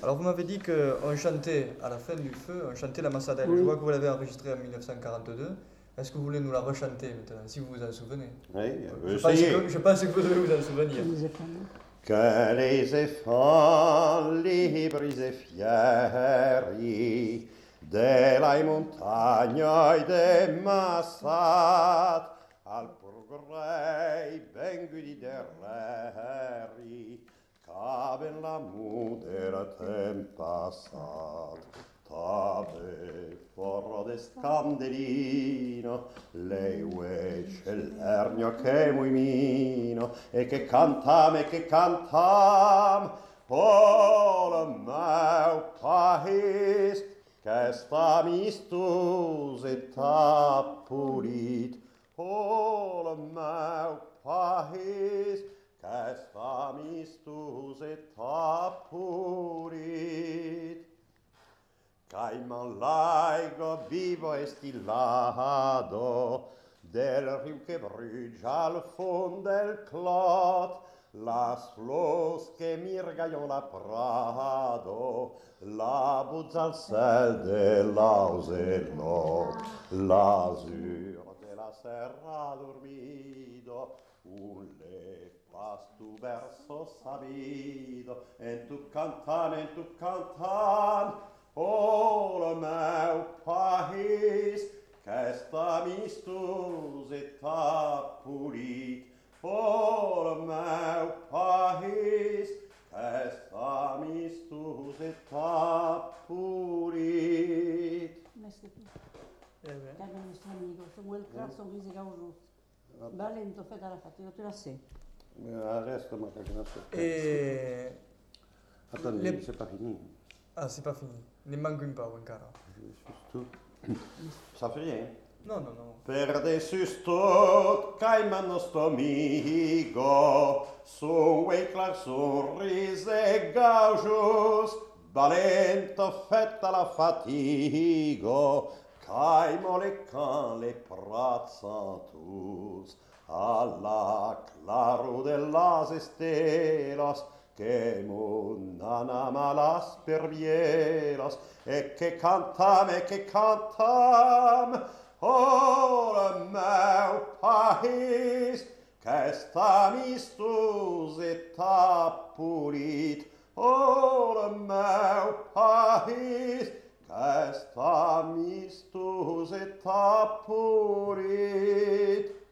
Alors vous m'avez dit qu'on chantait à la fin du feu, on chantait la Massadelle. Je Oui. vois que vous l'avez enregistrée en 1942. Est-ce que vous voulez nous la rechanter maintenant, si vous vous en souvenez? Oui, Je pense que vous devez vous en souvenir. Que les enfants libres et fieri delle montagne e des massat al progrei vengui derreri caben la mudera tempassat tave forro de scandelino le uesce l'ernio che muimino e che cantam oh le meu país che sta mistus et apulit oh le meu país che sta mistus et apulit Caiman laigo vivo e stillado del riu che brugia al fond del clot, las flos che mirgaillon la prado, la buzza al sel de l'auselot, l'azur de la serra dormido, un le pastu verso sabido, en tu cantan, oh, le meu país, che sta mistus et apulit. Oh, le meu país, che sta mistus et apulit. Cade il nostro amico, quel cazzo che si cava giusto. Valento, fai la fatica, tu la sei. Reste ma quelque chose. Et... Attendez, c'est pas fini. Ah, c'est pas fini. Ne manque une part encore. Ça fait rien. Non, non, non. Perde sustot, caiman nostro amigo, sue clar sorrise gaujos, valento fetta la fatigo, caimo le can le prazzatus, alla claro de las estelas, que munana malas pervielas, e che cantam, oh, le meu país, che sta mistus et apulit, oh, le meu país, che sta mistus et apulit.